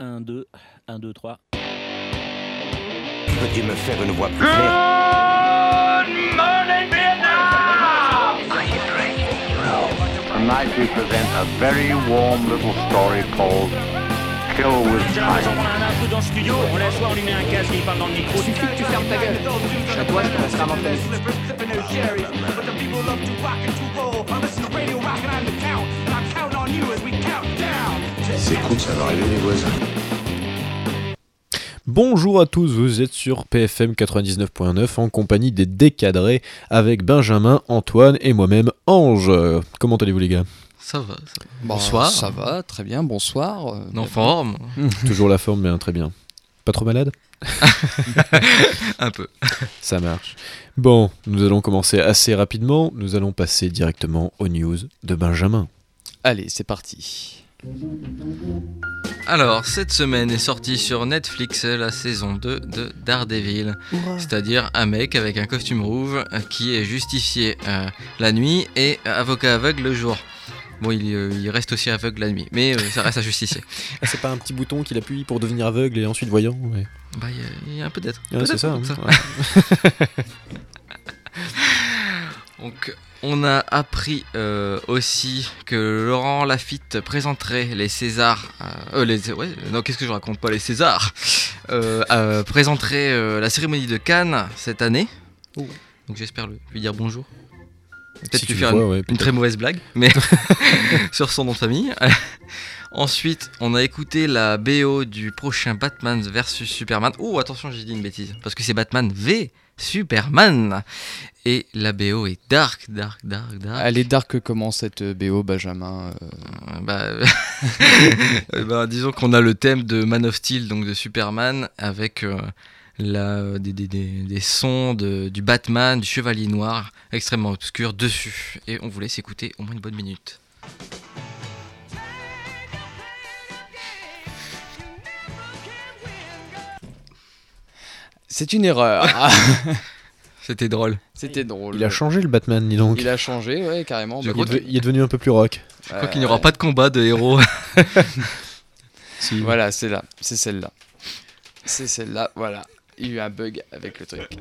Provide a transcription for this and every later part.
1, 2, 1, 2, 3. Peux-tu me faire une voix plus claire? Good morning, Vietnam! Tonight we present a very warm little story called Kill with On Time. a un peu dans le studio, on laisse on lui met un casque et il parle dans le micro. Suffit que tu fermes ta gueule. À toi, je te laisserai l'antenne. C'est cool, ça va réveiller les voisins. Bonjour à tous, vous êtes sur PFM 99.9 en compagnie des Décadrés avec Benjamin, Antoine et moi-même Ange. Comment allez-vous les gars ? Ça va. Bonsoir. Ça va, très bien, bonsoir. En forme. Toujours la forme, bien, très bien. Pas trop malade ? Un peu. Ça marche. Bon, nous allons commencer assez rapidement. Nous allons passer directement aux news de Benjamin. Allez, c'est parti. Alors, cette semaine est sortie sur Netflix la saison 2 de Daredevil. C'est-à-dire un mec avec un costume rouge qui est justicier la nuit et avocat aveugle le jour. Bon, il reste aussi aveugle la nuit, mais ça reste un justicier. C'est pas un petit bouton qu'il appuie pour devenir aveugle et ensuite voyant ouais. Bah, il y a un peu d'être. Ouais, c'est ça. Comme ça. Ouais. Donc, on a appris aussi que Laurent Lafitte présenterait les Césars. Qu'est-ce que je raconte pas les Césars présenterait la cérémonie de Cannes cette année. Donc, j'espère lui dire bonjour. Peut-être Si lui tu faire le vois, une très mauvaise blague, mais sur son nom de famille. Ensuite, on a écouté la BO du prochain Batman vs Superman. Oh, attention, j'ai dit une bêtise, parce que c'est Batman v Superman. Et la BO est dark. Elle est dark comment cette BO, Benjamin Disons qu'on a le thème de Man of Steel, donc de Superman, avec des sons du Batman, du Chevalier Noir, extrêmement obscurs dessus. Et on vous laisse écouter au moins une bonne minute. C'est une erreur. C'était drôle. C'était drôle. Il a changé le Batman, dis donc. Il a changé, ouais, carrément. Il est devenu un peu plus rock. Je crois qu'il n'y aura pas de combat de héros. Si. Voilà, c'est là. C'est celle-là. C'est celle-là, voilà. Il y a eu un bug avec le truc.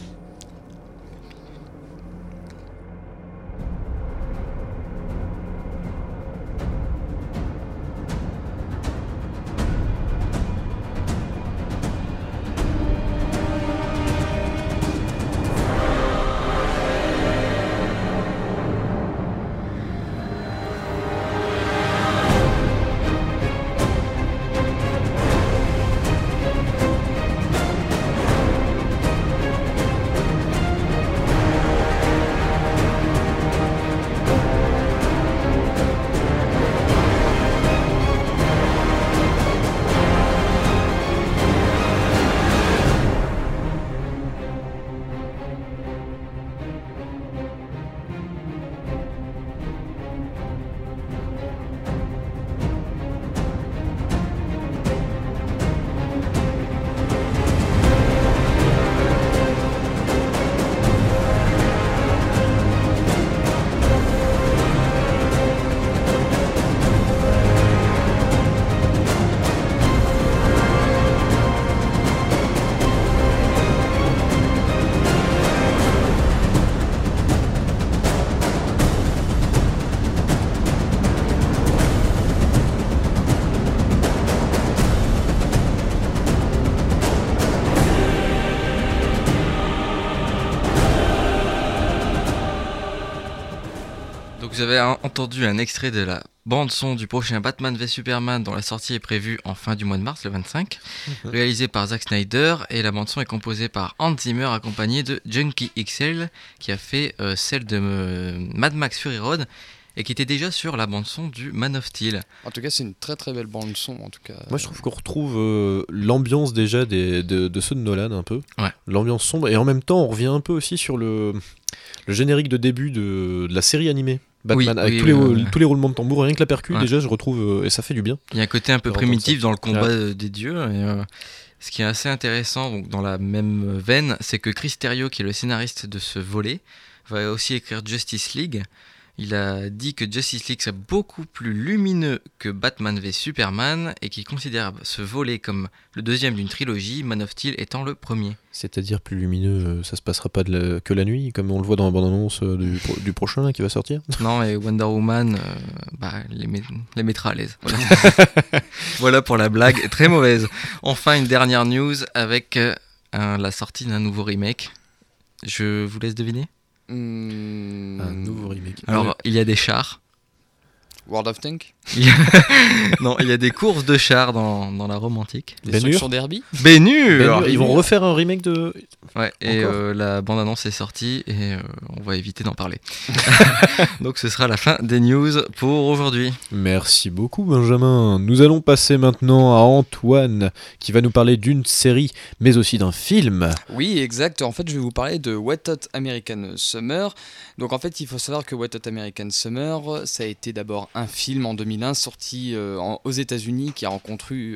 Vous avez entendu un extrait de la bande-son du prochain Batman v Superman dont la sortie est prévue en fin du mois de mars, le 25, réalisé par Zack Snyder, et la bande-son est composée par Hans Zimmer accompagné de Junkie XL qui a fait celle de Mad Max Fury Road et qui était déjà sur la bande-son du Man of Steel. En tout cas, c'est une très très belle bande-son, en tout cas. Moi, je trouve qu'on retrouve l'ambiance déjà de ceux de Nolan un peu. Ouais. L'ambiance sombre, et en même temps, on revient un peu aussi sur le générique de début de la série animée. Batman, avec tous les roulements de tambour, rien que la percu, déjà je retrouve, et ça fait du bien. Il y a un côté un peu primitif dans le combat des dieux, et ce qui est assez intéressant, donc, dans la même veine, c'est que Chris Terrio, qui est le scénariste de ce volet, va aussi écrire Justice League. Il a dit que Justice League serait beaucoup plus lumineux que Batman v Superman et qu'il considère ce volet comme le deuxième d'une trilogie, Man of Steel étant le premier. C'est-à-dire plus lumineux, ça se passera pas que la nuit, comme on le voit dans la bande-annonce du prochain là, qui va sortir. Non, et Wonder Woman les mettra à l'aise. Voilà. Voilà pour la blague très mauvaise. Enfin, une dernière news avec la sortie d'un nouveau remake. Je vous laisse deviner. Un nouveau remake. Alors, il y a des chars. World of Tanks. Non, il y a des courses de chars dans la Rome antique. Destruction Derby. Ben-Hur. Ils vont refaire un remake de... Ouais, et la bande-annonce est sortie et on va éviter d'en parler. Donc ce sera la fin des news pour aujourd'hui. Merci beaucoup Benjamin. Nous allons passer maintenant à Antoine qui va nous parler d'une série mais aussi d'un film. Oui, exact. En fait, je vais vous parler de Wet Hot American Summer. Donc en fait, il faut savoir que Wet Hot American Summer, ça a été d'abord un film en 2001 sorti aux États-Unis qui a rencontré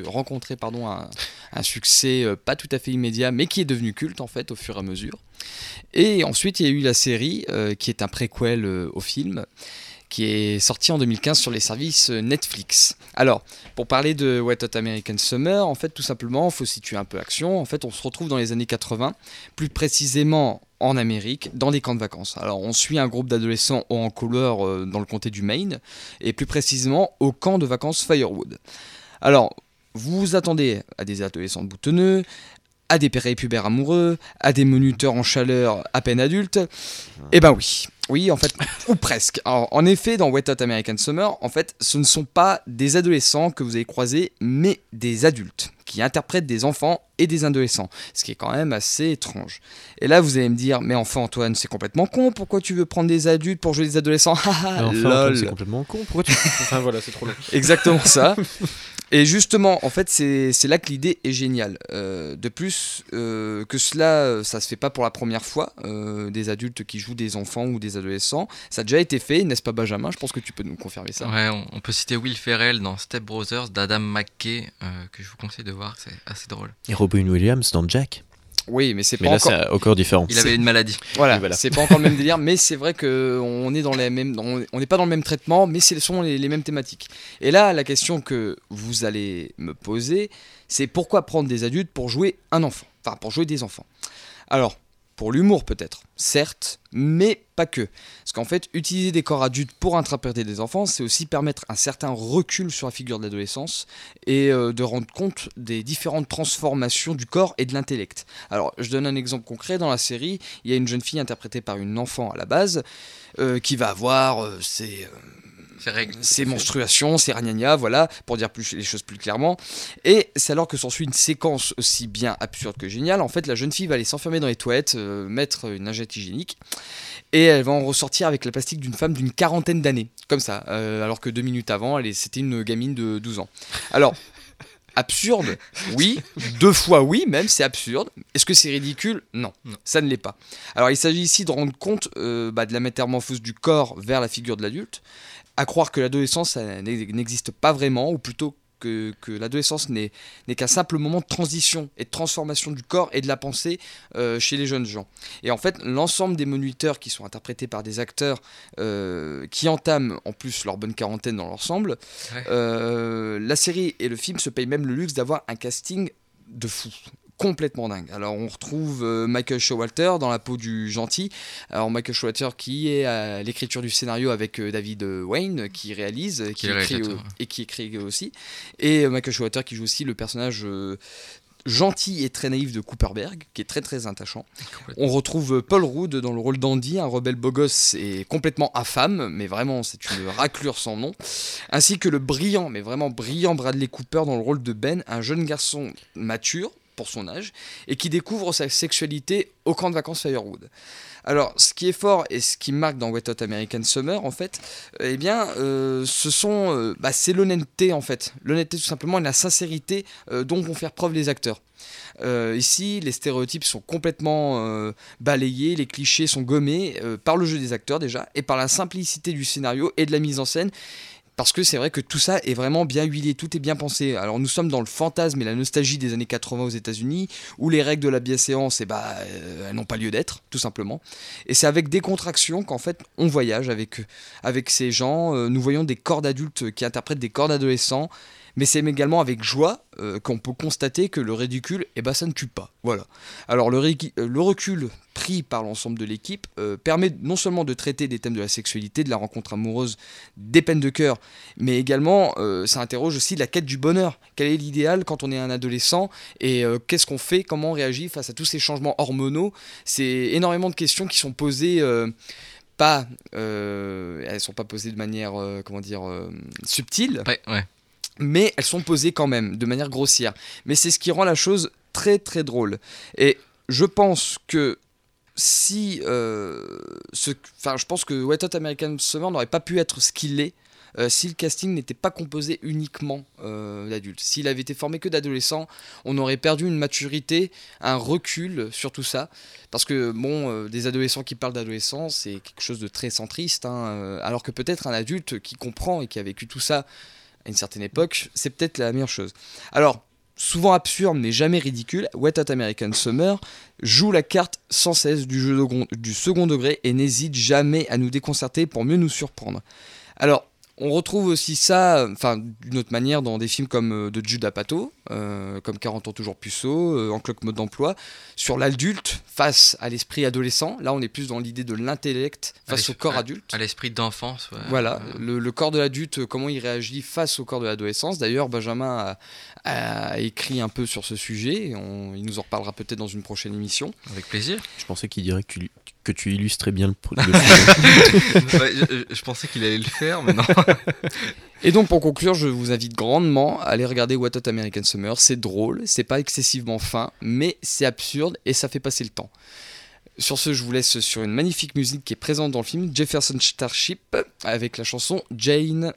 un succès pas tout à fait immédiat mais qui est devenu culte en fait au fur et à mesure. Et ensuite, il y a eu la série qui est un préquel au film qui est sorti en 2015 sur les services Netflix. Alors, pour parler de Wet Hot American Summer, en fait, tout simplement, il faut situer un peu l'action. En fait, on se retrouve dans les années 80, plus précisément en Amérique, dans des camps de vacances. Alors, on suit un groupe d'adolescents hauts en couleur dans le comté du Maine, et plus précisément au camp de vacances Firewood. Alors, vous vous attendez à des adolescents boutonneux, à des prépubères amoureux, à des moniteurs en chaleur à peine adultes. Eh ben oui, en fait, ou presque. Alors, en effet, dans Wet Hot American Summer, en fait, ce ne sont pas des adolescents que vous allez croiser, mais des adultes qui interprètent des enfants et des adolescents, ce qui est quand même assez étrange. Et là, vous allez me dire, mais enfin Antoine, c'est complètement con, pourquoi tu veux prendre des adultes pour jouer des adolescents? Enfin, Antoine, c'est complètement con, pourquoi tu... Enfin voilà, c'est trop long. Exactement ça. Et justement, en fait, c'est là que l'idée est géniale. De plus, que cela, ça se fait pas pour la première fois, des adultes qui jouent des enfants ou des adolescents. Ça a déjà été fait, n'est-ce pas Benjamin? Je pense que tu peux nous confirmer ça. Ouais, on peut citer Will Ferrell dans Step Brothers d'Adam McKay, que je vous conseille de voir, c'est assez drôle. Et Robin Williams dans Jack. Oui, mais c'est mais pas là, encore... c'est encore différent. Il avait une maladie. Voilà, voilà. C'est pas encore le même délire, mais c'est vrai qu'on est dans les mêmes, on n'est pas dans le même traitement, mais ce sont les mêmes thématiques. Et là, la question que vous allez me poser, c'est pourquoi prendre des adultes pour jouer un enfant, enfin pour jouer des enfants. Alors, pour l'humour peut-être, certes, mais pas que. Parce qu'en fait, utiliser des corps adultes pour interpréter des enfants, c'est aussi permettre un certain recul sur la figure de l'adolescence et de rendre compte des différentes transformations du corps et de l'intellect. Alors, je donne un exemple concret. Dans la série, il y a une jeune fille interprétée par une enfant à la base qui va avoir ses menstruations, ses ragnagnas, voilà, pour dire les choses plus clairement. Et c'est alors que s'ensuit une séquence aussi bien absurde que géniale. En fait, la jeune fille va aller s'enfermer dans les toilettes, mettre une lingette hygiénique, et elle va en ressortir avec la plastique d'une femme d'une quarantaine d'années, comme ça, alors que 2 minutes avant, c'était une gamine de 12 ans. Alors, absurde, oui, 2 fois oui, même, c'est absurde. Est-ce que c'est ridicule? Non, ça ne l'est pas. Alors, il s'agit ici de rendre compte de la métamorphose du corps vers la figure de l'adulte, à croire que l'adolescence ça n'existe pas vraiment, ou plutôt que l'adolescence n'est qu'un simple moment de transition et de transformation du corps et de la pensée chez les jeunes gens. Et en fait, l'ensemble des moniteurs qui sont interprétés par des acteurs qui entament en plus leur bonne quarantaine dans l'ensemble, la série et le film se payent même le luxe d'avoir un casting de fou. Complètement dingue. Alors on retrouve Michael Showalter dans la peau du gentil. Alors Michael Showalter qui est à l'écriture du scénario avec David Wayne qui réalise, qui écrit aussi. Et Michael Showalter qui joue aussi le personnage gentil et très naïf de Cooper Berg, qui est très très attachant. On retrouve Paul Rudd dans le rôle d'Andy, un rebelle beau gosse et complètement infâme, mais vraiment c'est une raclure sans nom. Ainsi que le brillant, mais vraiment brillant Bradley Cooper dans le rôle de Ben, un jeune garçon mature pour son âge, et qui découvre sa sexualité au camp de vacances Firewood. Alors, ce qui est fort et ce qui marque dans Wet Hot American Summer, en fait, c'est l'honnêteté, en fait. L'honnêteté, tout simplement, et la sincérité dont vont faire preuve les acteurs. Ici, les stéréotypes sont complètement balayés, les clichés sont gommés par le jeu des acteurs, déjà, et par la simplicité du scénario et de la mise en scène, parce que c'est vrai que tout ça est vraiment bien huilé, tout est bien pensé. Alors nous sommes dans le fantasme et la nostalgie des années 80 aux États-Unis, où les règles de la bienséance, elles n'ont pas lieu d'être, tout simplement. Et c'est avec décontraction qu'en fait on voyage avec ces gens. Nous voyons des corps d'adultes qui interprètent des corps d'adolescents. Mais c'est également avec joie qu'on peut constater que le ridicule, ça ne tue pas. Voilà. Alors le recul pris par l'ensemble de l'équipe permet non seulement de traiter des thèmes de la sexualité, de la rencontre amoureuse, des peines de cœur, mais également ça interroge aussi la quête du bonheur. Quel est l'idéal quand on est un adolescent et qu'est-ce qu'on fait, comment on réagit face à tous ces changements hormonaux. C'est énormément de questions qui sont posées... elles sont pas posées de manière subtile. Ouais. Mais elles sont posées quand même, de manière grossière. Mais c'est ce qui rend la chose très très drôle. Et je pense que je pense que Wet Hot American Summer n'aurait pas pu être ce qu'il est si le casting n'était pas composé uniquement d'adultes. S'il avait été formé que d'adolescents, on aurait perdu une maturité, un recul sur tout ça. Parce que des adolescents qui parlent d'adolescence, c'est quelque chose de très centriste, alors que peut-être un adulte qui comprend et qui a vécu tout ça à une certaine époque, c'est peut-être la meilleure chose. Alors, souvent absurde mais jamais ridicule, Wet Hot American Summer joue la carte sans cesse du second degré et n'hésite jamais à nous déconcerter pour mieux nous surprendre. Alors, on retrouve aussi ça, d'une autre manière, dans des films comme de Judd Apatow, comme 40 ans toujours puceau, En cloque mode d'emploi, sur l'adulte face à l'esprit adolescent. Là, on est plus dans l'idée de l'intellect face au corps adulte. À l'esprit d'enfance. Ouais. Voilà, le corps de l'adulte, comment il réagit face au corps de l'adolescence. D'ailleurs, Benjamin a écrit un peu sur ce sujet. Il nous en reparlera peut-être dans une prochaine émission. Avec plaisir. Je pensais qu'il dirait que tu illustrais bien le sujet. Je pensais qu'il allait le faire, mais non. Et donc pour conclure, je vous invite grandement à aller regarder Wet Hot American Summer. C'est drôle, c'est pas excessivement fin, mais c'est absurde et ça fait passer le temps. Sur ce, je vous laisse sur une magnifique musique qui est présente dans le film, Jefferson Starship, avec la chanson Jane.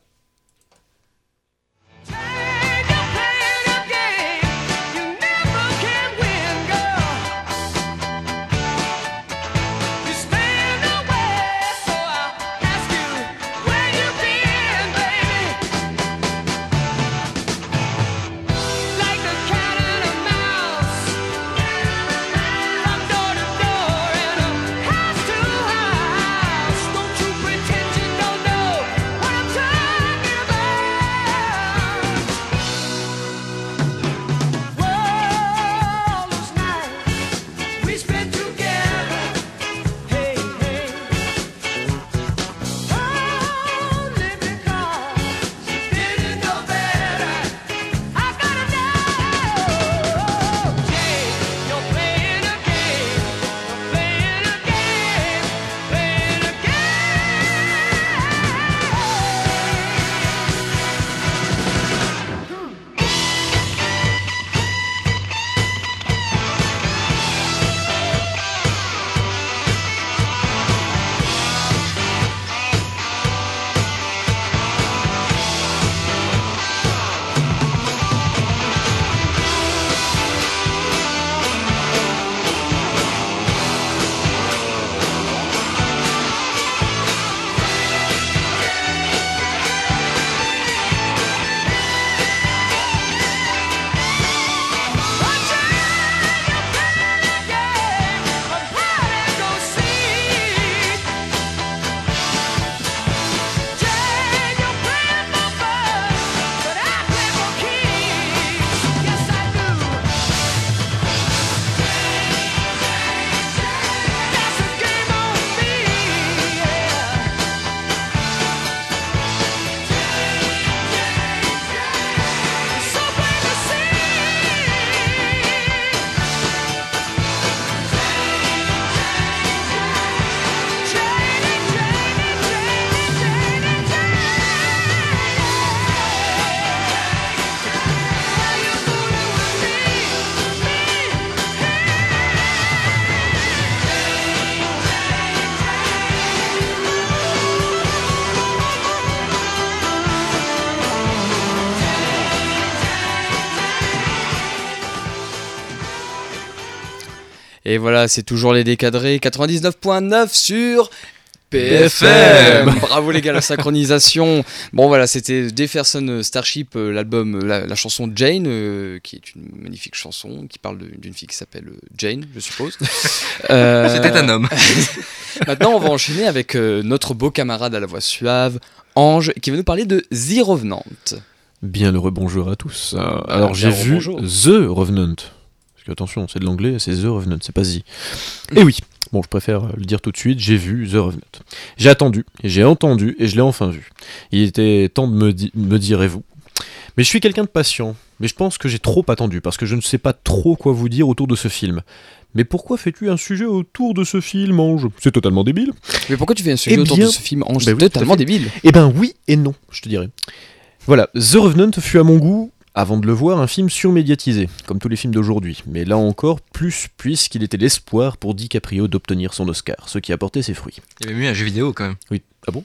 Et voilà, c'est toujours les décadrés, 99.9 sur BFM. Bravo les gars, la synchronisation. Bon voilà, c'était Jefferson Starship, l'album, la chanson Jane, qui est une magnifique chanson qui parle d'une fille qui s'appelle Jane, je suppose. C'était un homme. Maintenant, on va enchaîner avec notre beau camarade à la voix suave, Ange, qui va nous parler de The Revenant. Bien le rebonjour à tous. Alors j'ai vu The Revenant. Parce que attention, c'est de l'anglais, c'est The Revenant, c'est pas The. Et oui. Bon, je préfère le dire tout de suite, j'ai vu The Revenant. J'ai attendu, et j'ai entendu, et je l'ai enfin vu. Il était temps de me direz-vous. Mais je suis quelqu'un de patient, mais je pense que j'ai trop attendu, parce que je ne sais pas trop quoi vous dire autour de ce film. Mais pourquoi fais-tu un sujet autour de ce film, Ange ? C'est totalement débile. Mais pourquoi tu fais un sujet autour de ce film, Ange ? C'est totalement débile. Eh ben oui et non, je te dirais. Voilà, The Revenant fut à mon goût, avant de le voir, un film surmédiatisé, comme tous les films d'aujourd'hui, mais là encore plus puisqu'il était l'espoir pour DiCaprio d'obtenir son Oscar, ce qui a porté ses fruits. Il y avait mieux un jeu vidéo quand même. Oui, ah bon ?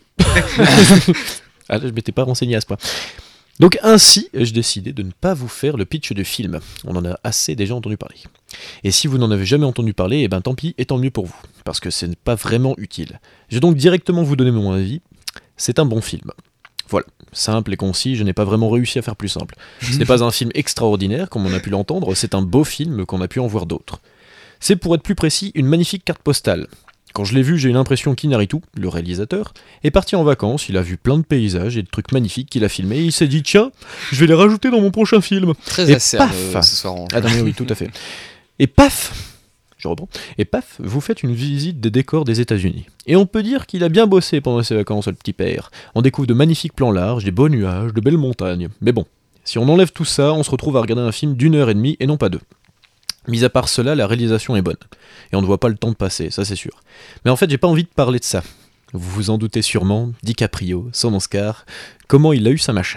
Ah là, je m'étais pas renseigné à ce point. Donc ainsi, j'ai décidé de ne pas vous faire le pitch du film, on en a assez déjà entendu parler. Et si vous n'en avez jamais entendu parler, eh ben tant pis et tant mieux pour vous, parce que ce n'est pas vraiment utile. Je vais donc directement vous donner mon avis, c'est un bon film. Voilà, simple et concis, je n'ai pas vraiment réussi à faire plus simple. Ce n'est pas un film extraordinaire, comme on a pu l'entendre, c'est un beau film qu'on a pu en voir d'autres. C'est pour être plus précis, une magnifique carte postale. Quand je l'ai vu, j'ai eu l'impression qu'Inaritu, le réalisateur, est parti en vacances, il a vu plein de paysages et de trucs magnifiques qu'il a filmés, et il s'est dit « Tiens, je vais les rajouter dans mon prochain film !» Très et acerbe paf ce soir. Ah non mais oui, tout à fait. Et paf je reprends. Et paf, vous faites une visite des décors des États-Unis. Et on peut dire qu'il a bien bossé pendant ses vacances, le petit père. On découvre de magnifiques plans larges, des beaux nuages, de belles montagnes. Mais bon, si on enlève tout ça, on se retrouve à regarder un film d'1h30 et non pas 2. Mis à part cela, la réalisation est bonne. Et on ne voit pas le temps de passer, ça c'est sûr. Mais en fait, j'ai pas envie de parler de ça. Vous vous en doutez sûrement, DiCaprio, son Oscar, comment il a eu sa machin.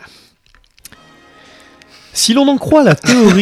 Si l'on en croit la théorie...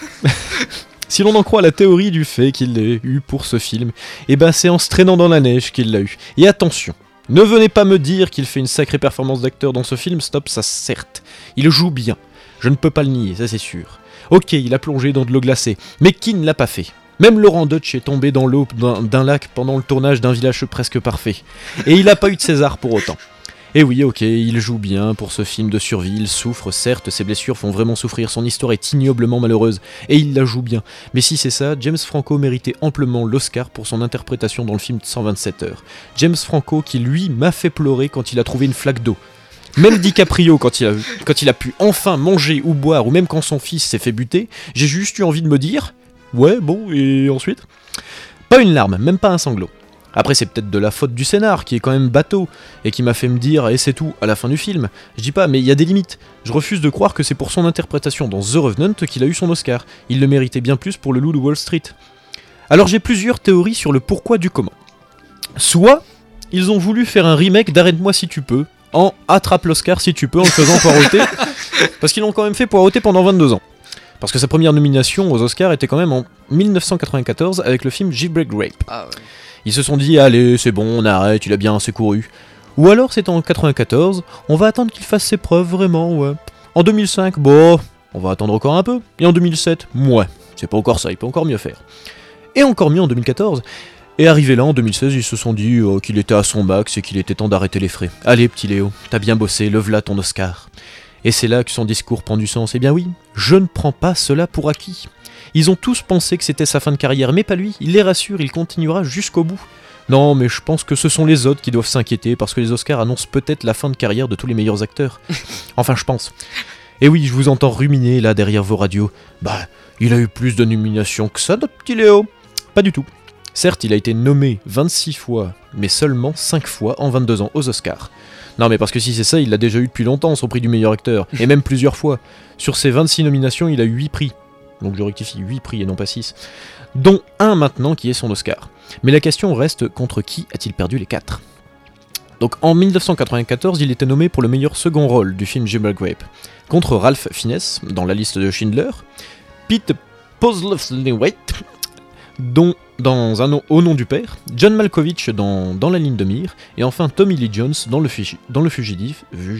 Si l'on en croit la théorie du fait qu'il l'ait eu pour ce film, eh ben c'est en se traînant dans la neige qu'il l'a eu. Et attention, ne venez pas me dire qu'il fait une sacrée performance d'acteur dans ce film, stop, ça certes. Il joue bien, je ne peux pas le nier, ça c'est sûr. Ok, il a plongé dans de l'eau glacée, mais qui ne l'a pas fait ? Même Laurent Deutsch est tombé dans l'eau d'un lac pendant le tournage d'un village presque parfait. Et il n'a pas eu de César pour autant. Et oui, ok, il joue bien pour ce film de survie, il souffre, certes, ses blessures font vraiment souffrir, son histoire est ignoblement malheureuse, et il la joue bien. Mais si c'est ça, James Franco méritait amplement l'Oscar pour son interprétation dans le film 127 heures. James Franco qui, lui, m'a fait pleurer quand il a trouvé une flaque d'eau. Même DiCaprio, quand il a pu enfin manger ou boire, ou même quand son fils s'est fait buter, j'ai juste eu envie de me dire « Ouais, bon, et ensuite ?» Pas une larme, même pas un sanglot. Après, c'est peut-être de la faute du scénar, qui est quand même bateau, et qui m'a fait me dire « et c'est tout » à la fin du film. Je dis pas, mais il y a des limites. Je refuse de croire que c'est pour son interprétation dans The Revenant qu'il a eu son Oscar. Il le méritait bien plus pour Le Loup de Wall Street. Alors j'ai plusieurs théories sur le pourquoi du comment. Soit, ils ont voulu faire un remake d'Arrête-moi si tu peux, en Attrape l'Oscar si tu peux, en le faisant poireauter, parce qu'ils l'ont quand même fait poireauter pendant 22 ans. Parce que sa première nomination aux Oscars était quand même en 1994 avec le film Jailbreak Rape. Ah ouais. Ils se sont dit, allez, c'est bon, on arrête, il a bien assez couru. Ou alors, c'est en 94, on va attendre qu'il fasse ses preuves, vraiment, ouais. En 2005, bon, on va attendre encore un peu. Et en 2007, ouais, c'est pas encore ça, il peut encore mieux faire. Et encore mieux en 2014. Et arrivé là, en 2016, ils se sont dit qu'il était à son max et qu'il était temps d'arrêter les frais. Allez, petit Léo, t'as bien bossé, lève-la ton Oscar. Et c'est là que son discours prend du sens. Eh bien oui, je ne prends pas cela pour acquis. Ils ont tous pensé que c'était sa fin de carrière, mais pas lui, il les rassure, il continuera jusqu'au bout. Non, mais je pense que ce sont les autres qui doivent s'inquiéter, parce que les Oscars annoncent peut-être la fin de carrière de tous les meilleurs acteurs. Enfin, je pense. Et oui, je vous entends ruminer, là, derrière vos radios. Bah, il a eu plus de nominations que ça, notre petit Léo. Pas du tout. Certes, il a été nommé 26 fois, mais seulement 5 fois en 22 ans aux Oscars. Non, mais parce que si c'est ça, il l'a déjà eu depuis longtemps, son prix du meilleur acteur, et même plusieurs fois. Sur ses 26 nominations, il a eu 8 prix. Donc je rectifie, 8 prix et non pas 6. Dont un maintenant qui est son Oscar. Mais la question reste, contre qui a-t-il perdu les 4 ? Donc en 1994, il était nommé pour le meilleur second rôle du film Jailbreak Rape. Contre Ralph Fiennes, dans La Liste de Schindler, Pete Postlethwaite, dont dans Au nom du père, John Malkovich dans La ligne de mire, et enfin Tommy Lee Jones dans Le Fugitif,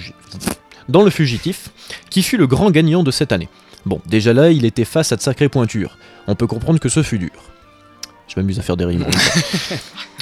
qui fut le grand gagnant de cette année. Bon, déjà là, il était face à de sacrées pointures. On peut comprendre que ce fut dur. Je m'amuse à faire des rimes.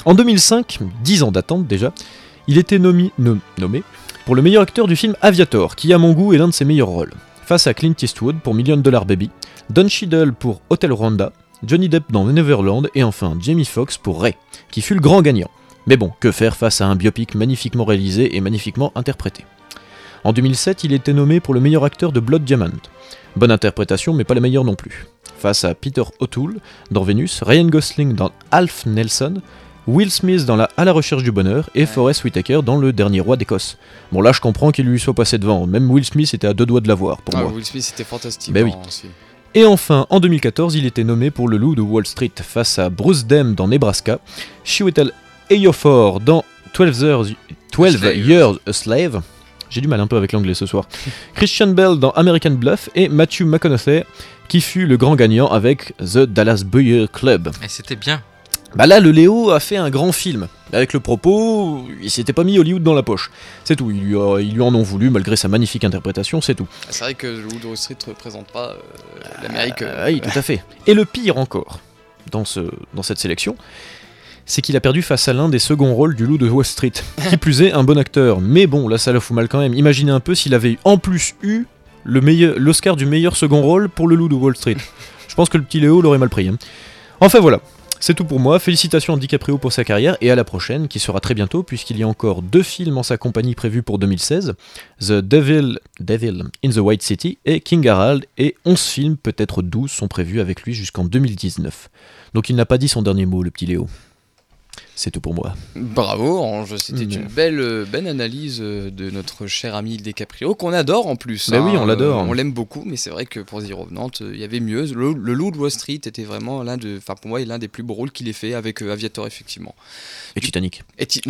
En 2005, 10 ans d'attente déjà, il était nommé pour le meilleur acteur du film Aviator, qui à mon goût est l'un de ses meilleurs rôles, face à Clint Eastwood pour $1 Million Baby, Don Cheadle pour Hotel Rwanda, Johnny Depp dans Neverland et enfin Jamie Foxx pour Ray, qui fut le grand gagnant. Mais bon, que faire face à un biopic magnifiquement réalisé et magnifiquement interprété. En 2007, il était nommé pour le meilleur acteur de Blood Diamond. Bonne interprétation, mais pas la meilleure non plus. Face à Peter O'Toole dans Vénus, Ryan Gosling dans Alf Nelson, Will Smith dans À la recherche du bonheur et Forest Whitaker dans Le Dernier Roi d'Écosse. Bon là je comprends qu'il lui soit passé devant, même Will Smith était à 2 doigts de l'avoir pour moi. Will Smith était fantastique. Ben oui. Aussi. Et enfin, en 2014, il était nommé pour Le Loup de Wall Street face à Bruce Dern dans Nebraska, Chiwetel Ejiofor dans 12 Years a Slave, j'ai du mal un peu avec l'anglais ce soir, Christian Bale dans American Bluff et Matthew McConaughey qui fut le grand gagnant avec The Dallas Buyers Club. Et c'était bien. Bah là, le Léo a fait un grand film. Avec le propos, il s'était pas mis Hollywood dans la poche. C'est tout, ils lui en ont voulu malgré sa magnifique interprétation, c'est tout. C'est vrai que le Loup de Wall Street ne représente pas l'Amérique. Oui, tout à fait. Et le pire encore, dans cette sélection, c'est qu'il a perdu face à l'un des seconds rôles du Loup de Wall Street. Qui plus est, un bon acteur. Mais bon, là ça la fout mal quand même. Imaginez un peu s'il avait en plus eu l'Oscar du meilleur second rôle pour le Loup de Wall Street. Je pense que le petit Léo l'aurait mal pris. Hein. Enfin voilà. C'est tout pour moi, félicitations à DiCaprio pour sa carrière et à la prochaine, qui sera très bientôt, puisqu'il y a encore 2 films en sa compagnie prévus pour 2016, The Devil in the White City et King Harold, et 11 films, peut-être 12, sont prévus avec lui jusqu'en 2019. Donc il n'a pas dit son dernier mot, le petit Léo. C'est tout pour moi. Bravo Ange, c'était une belle analyse de notre cher ami DiCaprio, qu'on adore en plus. Oui, on l'adore. On l'aime beaucoup, mais c'est vrai que pour The Revenant, il y avait mieux. Le Loup de Wall Street était vraiment pour moi, l'un des plus beaux rôles qu'il ait fait avec Aviator, effectivement. Et Titanic.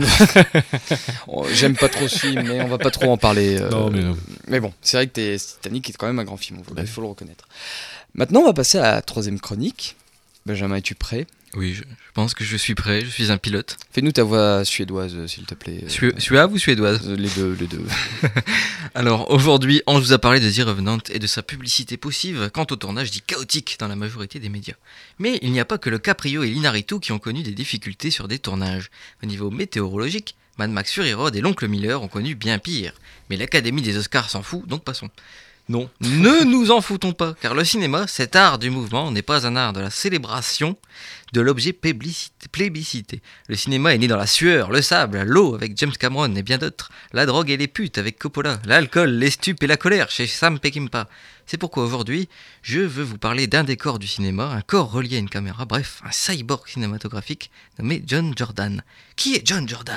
J'aime pas trop ce film, mais on va pas trop en parler. Non. Mais bon, c'est vrai que Titanic est quand même un grand film, il faut le reconnaître. Maintenant, on va passer à la 3e chronique. Benjamin, es-tu prêt ? Oui, je pense que je suis prêt, je suis un pilote. Fais-nous ta voix suédoise, s'il te plaît. Suave ou suédoise ? Les deux. Alors, aujourd'hui, Ange vous a parlé de The Revenant et de sa publicité poussive quant au tournage dit chaotique dans la majorité des médias. Mais il n'y a pas que le Caprio et l'Inarritu qui ont connu des difficultés sur des tournages. Au niveau météorologique, Mad Max Fury Road et l'Oncle Miller ont connu bien pire. Mais l'Académie des Oscars s'en fout, donc passons. Non, ne nous en foutons pas, car le cinéma, cet art du mouvement, n'est pas un art de la célébration de l'objet plébiscité. Le cinéma est né dans la sueur, le sable, l'eau avec James Cameron et bien d'autres, la drogue et les putes avec Coppola, l'alcool, les stupes et la colère chez Sam Peckinpah. C'est pourquoi aujourd'hui, je veux vous parler d'un des corps du cinéma, un corps relié à une caméra, bref, un cyborg cinématographique nommé John Jordan. Qui est John Jordan ?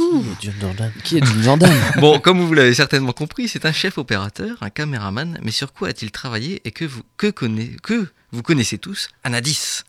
Qui est John Jordan ? Bon, comme vous l'avez certainement compris, c'est un chef opérateur, un caméraman, mais sur quoi a-t-il travaillé et que vous connaissez tous, un indice.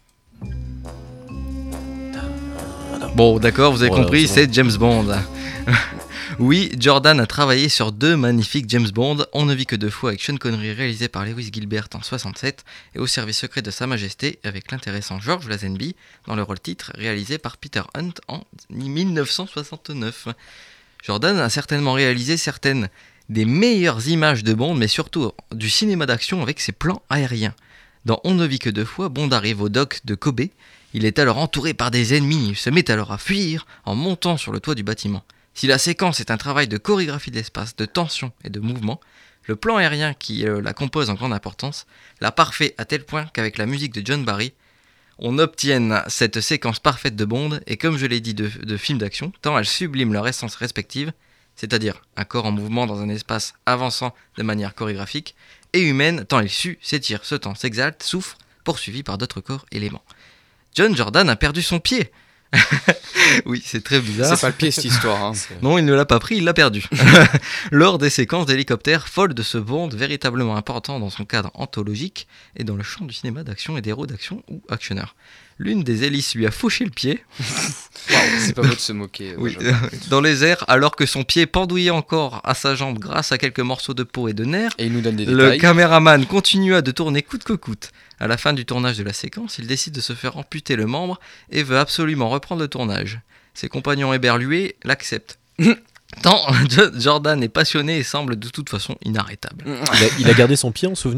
Bon, d'accord, vous avez compris, c'est James Bond. Oui, Jordan a travaillé sur 2 magnifiques James Bond, On ne vit que 2 fois avec Sean Connery réalisé par Lewis Gilbert en 67 et Au service secret de Sa Majesté avec l'intéressant George Lazenby dans le rôle titre réalisé par Peter Hunt en 1969. Jordan a certainement réalisé certaines des meilleures images de Bond, mais surtout du cinéma d'action avec ses plans aériens. Dans On ne vit que 2 fois, Bond arrive au dock de Kobe. Il est alors entouré par des ennemis, il se met alors à fuir en montant sur le toit du bâtiment. Si la séquence est un travail de chorégraphie d'espace, de tension et de mouvement, le plan aérien qui la compose en grande importance l'a parfait à tel point qu'avec la musique de John Barry, on obtienne cette séquence parfaite de Bond et comme je l'ai dit de films d'action, tant elle sublime leur essence respective, c'est-à-dire un corps en mouvement dans un espace avançant de manière chorégraphique, et humaine, tant il sue, s'étire, se tend, s'exalte, souffre, poursuivi par d'autres corps éléments. John Jordan a perdu son pied. Oui, c'est très bizarre. C'est pas le pied cette histoire. Hein, non, il ne l'a pas pris, il l'a perdu. Lors des séquences d'hélicoptères folles de ce Bond véritablement important dans son cadre anthologique et dans le champ du cinéma d'action et d'héros d'action ou actionneurs. L'une des hélices lui a fauché le pied. Wow, c'est pas beau de se moquer. Oui, dans les airs, alors que son pied pendouillait encore à sa jambe grâce à quelques morceaux de peau et de nerfs. Et il nous donne des le détails. caméraman continua de tourner coûte que coûte. À la fin du tournage de la séquence, il décide de se faire amputer le membre et veut absolument reprendre le tournage. Ses compagnons éberlués l'acceptent. Tant Jordan est passionné et semble de toute façon inarrêtable. Il a gardé son pied en souvenir ?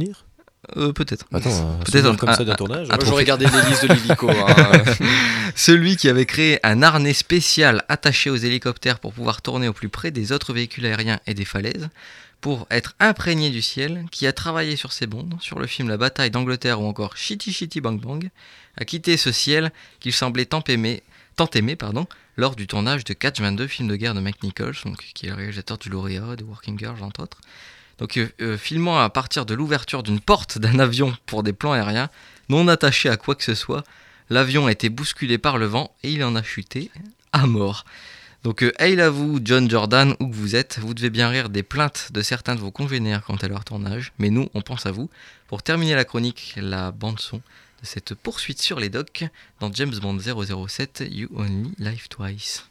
Peut-être. Attends, Peut-être peut-être comme un- ça d'un tournage. un Moi, j'aurais gardé l'hélice de l'hélico. Hein. Celui qui avait créé un harnais spécial attaché aux hélicoptères pour pouvoir tourner au plus près des autres véhicules aériens et des falaises, pour être imprégné du ciel, qui a travaillé sur ses bondes, sur le film La Bataille d'Angleterre ou encore Chitty Chitty Bang Bang, a quitté ce ciel qu'il semblait tant aimer, lors du tournage de Catch 22, film de guerre de Mike Nichols, donc, qui est le réalisateur du lauréat, de Working Girls entre autres. Donc, filmant à partir de l'ouverture d'une porte d'un avion pour des plans aériens, non attaché à quoi que ce soit, l'avion a été bousculé par le vent et il en a chuté à mort. Donc, hail à vous, John Jordan, où que vous êtes, vous devez bien rire des plaintes de certains de vos congénères quant à leur tournage, mais nous, on pense à vous. Pour terminer la chronique, la bande-son de cette poursuite sur les docks dans James Bond 007, You Only Live Twice.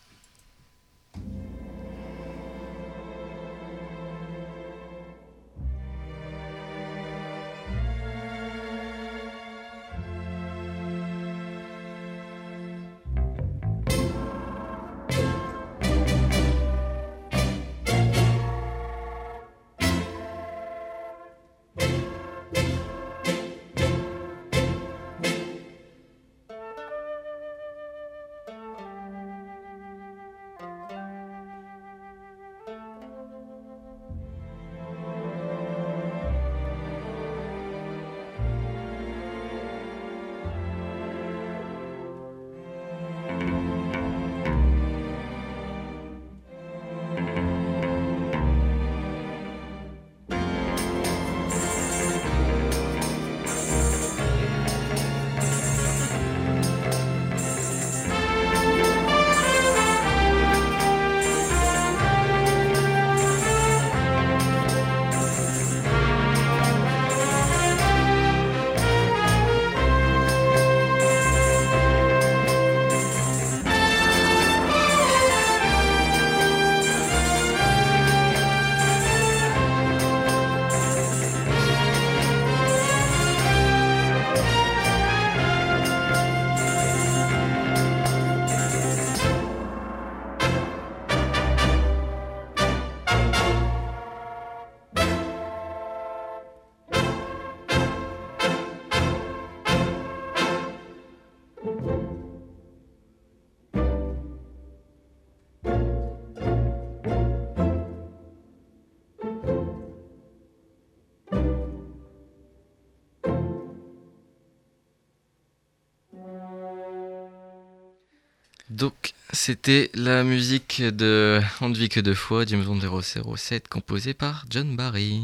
Donc, c'était la musique de On ne vit que deux fois, James Bond 007, composée par John Barry.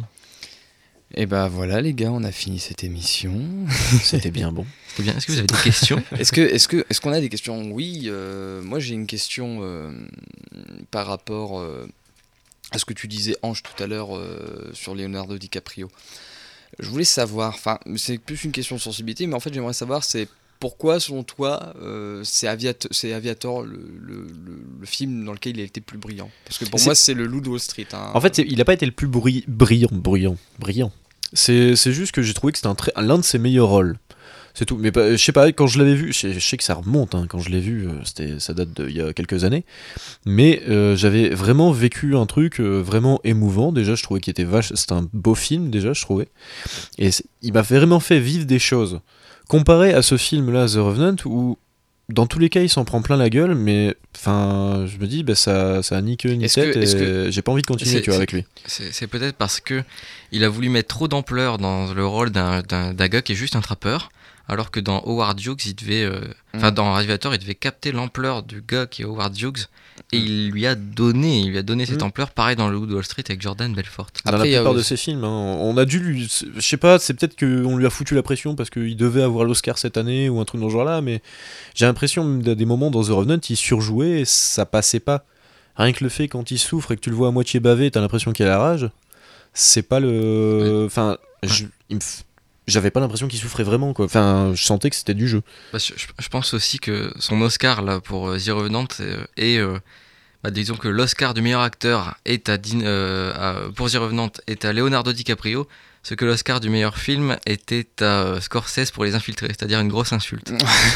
Et bah voilà les gars, on a fini cette émission. C'était bien bon. C'était bien. Est-ce que vous avez des questions? Est-ce qu'on a des questions? Oui, moi j'ai une question par rapport à ce que tu disais Ange tout à l'heure sur Leonardo DiCaprio. Je voulais savoir, enfin c'est plus une question de sensibilité, mais en fait j'aimerais savoir c'est pourquoi selon toi c'est Aviator le film dans lequel il a été le plus brillant? Parce que pour moi c'est le Loup de Wall Street. Hein. En fait, il n'a pas été le plus brillant. C'est juste que j'ai trouvé que c'était l'un de ses meilleurs rôles. C'est tout. Mais je sais pas, quand je l'avais vu, je sais que ça remonte, hein, quand je l'ai vu, ça date d'il y a quelques années. Mais j'avais vraiment vécu un truc vraiment émouvant. Déjà, je trouvais qu'il était c'était un beau film, déjà, je trouvais. Et il m'a vraiment fait vivre des choses. Comparé à ce film-là, The Revenant, où dans tous les cas il s'en prend plein la gueule, mais enfin je me dis ça a ni queue ni tête et j'ai pas envie de continuer avec lui. C'est peut-être parce que il a voulu mettre trop d'ampleur dans le rôle d'un gars qui est juste un trappeur, alors que dans Howard Hughes dans Aviator il devait capter l'ampleur du gars qui est Howard Hughes et il lui a donné cette ampleur, pareil dans le Loup de Wall Street avec Jordan Belfort. Dans la plupart de ses films, hein, on a dû je sais pas, c'est peut-être qu'on lui a foutu la pression parce qu'il devait avoir l'Oscar cette année ou un truc dans ce genre-là, mais j'ai l'impression qu'à des moments dans The Revenant il surjouait et ça passait pas. Rien que le fait quand il souffre et que tu le vois à moitié bavé, t'as l'impression qu'il a la rage. C'est pas le... Enfin, j'avais pas l'impression qu'il souffrait vraiment, quoi. Enfin, je sentais que c'était du jeu. Je pense aussi que son Oscar là pour The Revenant disons que l'Oscar du meilleur acteur est pour The Revenant est à Leonardo DiCaprio, ce que l'Oscar du meilleur film était à Scorsese pour Les Infiltrés, c'est-à-dire une grosse insulte.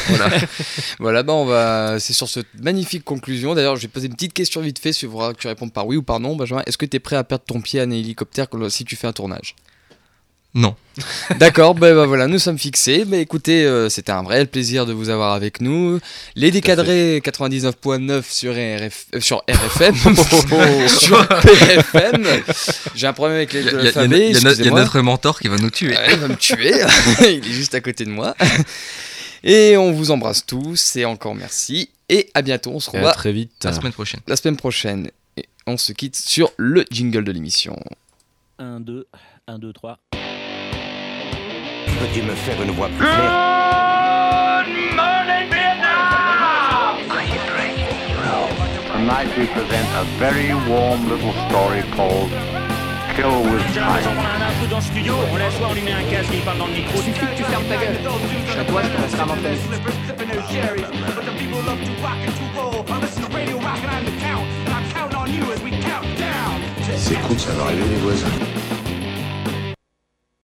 Voilà, c'est sur cette magnifique conclusion. D'ailleurs, je vais poser une petite question vite fait, si il faudra que tu répondes par oui ou par non, Benjamin. Est-ce que tu es prêt à perdre ton pied à un hélicoptère si tu fais un tournage? Non. D'accord, bah voilà, nous sommes fixés. Bah écoutez, c'était un réel plaisir de vous avoir avec nous. Les décadrés 99.9 sur RFM, sur PFM. J'ai un problème avec les deux alphabets, Il y a excusez-moi. notre mentor qui va nous tuer. Ouais, il va me tuer, il est juste à côté de moi. Et on vous embrasse tous et encore merci. Et à bientôt, on se À revoit très vite. La semaine prochaine. la semaine prochaine. Et on se quitte sur le jingle de l'émission. 1, 2, 1, 2, 3. Peux-tu me faire une voix plus Good claire? morning, Vietnam! Tonight we present a very warm little story called Kill with J'ai l'impression qu'on Time. a un intrus dans le studio. On l'assoit, on lui met un casque et il parle dans le micro. Suffit que tu fermes ta gueule. À toi, je te laisserai à l'antenne. C'est cool, ça va réveiller les voisins.